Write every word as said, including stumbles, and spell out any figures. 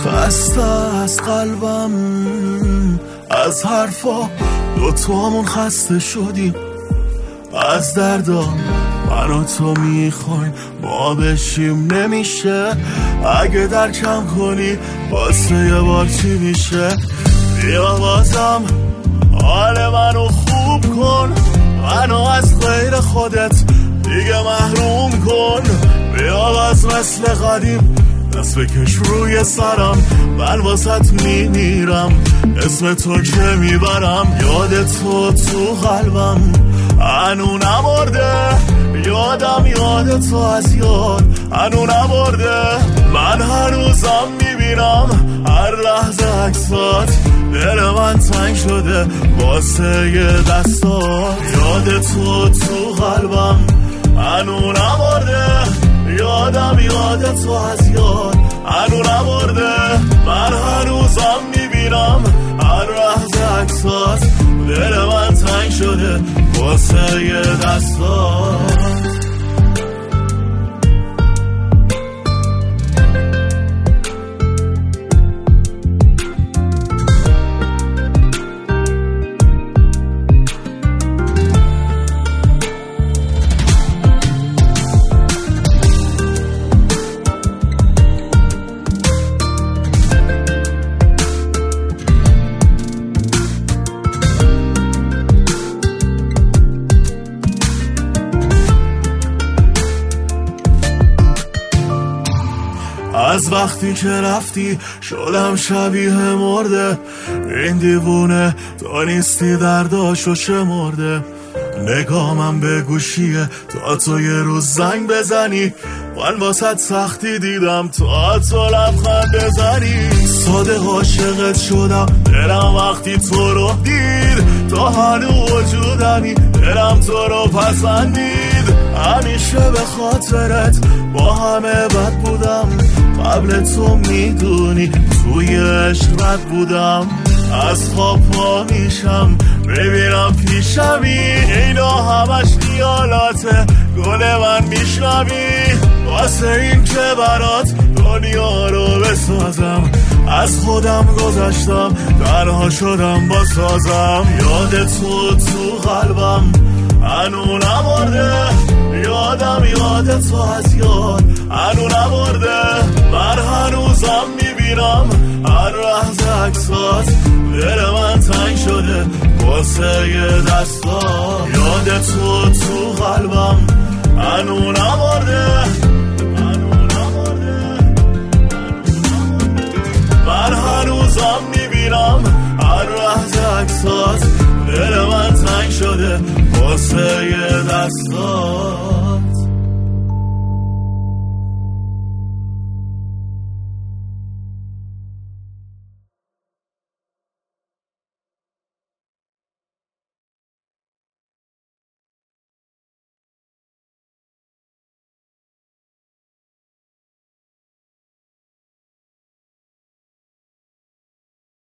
خسته از قلبم از حرفا، دوتامون خسته شدیم از دردا. من و تو میخوایم ما بشیم، نمیشه اگه درکم کنی واسه یه بار چی میشه؟ بیا بازم حال منو خوب کن، منو از غیر خودت دیگه محروم کن. بیا باز مثل قدیم دست بکش روی سرم، من واسط میمیرم اسم تو که میبرم. یاد تو تو قلبم هنو نمرده، یادم یاد تو از یاد هنو نمرده. من هنوزم میبینم هر لحظه عکسات، دل من تنگ شده واسه یه دستات. یاد تو تو قلبم هنو نمرده، یادم یاد تو از یاد هنو نمرده. من هنوزم میبینم هر لحظه عکسات، دل من تنگ شده واسه یه دستات. از وقتی که رفتی شدم شبیه مرده، این دیوونه تو نیستی درداشو شمرده. نگامم به گوشیه تا تو یه روز زنگ بزنی، من واسط سختی دیدم تا تو لبخند بزنی. ساده عاشقت شدم دلم وقتی تو رو دید، تو هنو وجودمی دلم تو رو پسندید. همیشه به خاطرت با همه بد بودم، قبل تو میدونی توی عشق رد بودم. از خواب پا میشم ببینم پیشمی، اینا همش خیالاته گل من میشنوی. واسه این که برات دنیا رو بسازم، از خودم گذشتم تنها شدم با سازم. یاد تو تو قلبم هنو نمرده، یادم یاد تو از یاد هنو نمرده. من هنوزم میبینم هر لحظه عکسات، دل من تنگ شده واسه یه دستات. یاد تو تو قلبم هنو نمرده، من هنوزم میبینم هر لحظه عکسات، دل من تنگ شده واسه یه دستات.